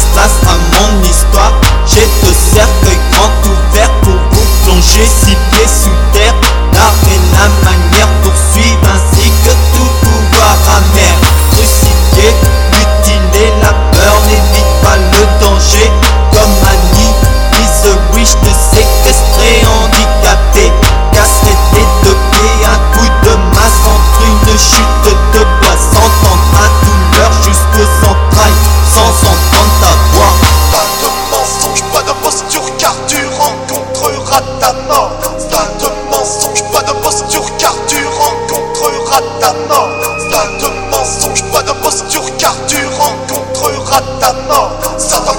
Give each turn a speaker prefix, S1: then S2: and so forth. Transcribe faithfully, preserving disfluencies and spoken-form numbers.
S1: place à mon histoire. J'ai deux cercueils grands ouverts pour vous plonger six pieds sous terre. L'art et la manière poursuivent ainsi que tout pouvoir amer. Crucifié, mutiler la peur n'évite pas le danger. Comme Annie, Miss Wish de séquestrer, handicapé, casser les deux pieds, un coup de masse entre une chute de bois. S'entendre à douleur jusqu'aux entrailles, sans entendre ta voix.
S2: Pas de mensonge, pas de posture, car tu rencontreras ta mort. Pas de mensonge, pas de posture, car tu rencontreras ta mort. Pas de mensonge, pas de posture, car tu rencontreras ta mort. Satan